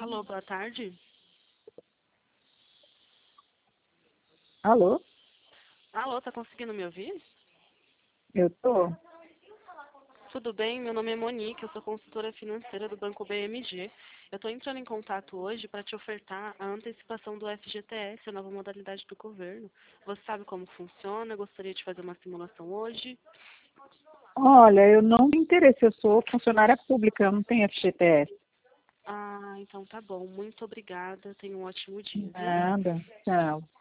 Alô, boa tarde. Alô? Alô, tá conseguindo me ouvir? Eu tô. Tudo bem? Meu nome é Monique, eu sou consultora financeira do Banco BMG. Eu estou entrando em contato hoje para te ofertar a antecipação do FGTS, a nova modalidade do governo. Você sabe como funciona? Eu gostaria de fazer uma simulação hoje. Olha, eu não me interesse, eu sou funcionária pública, eu não tenho FGTS. Ah, então tá bom. Muito obrigada. Tenha um ótimo dia, viu? Nada. Tchau.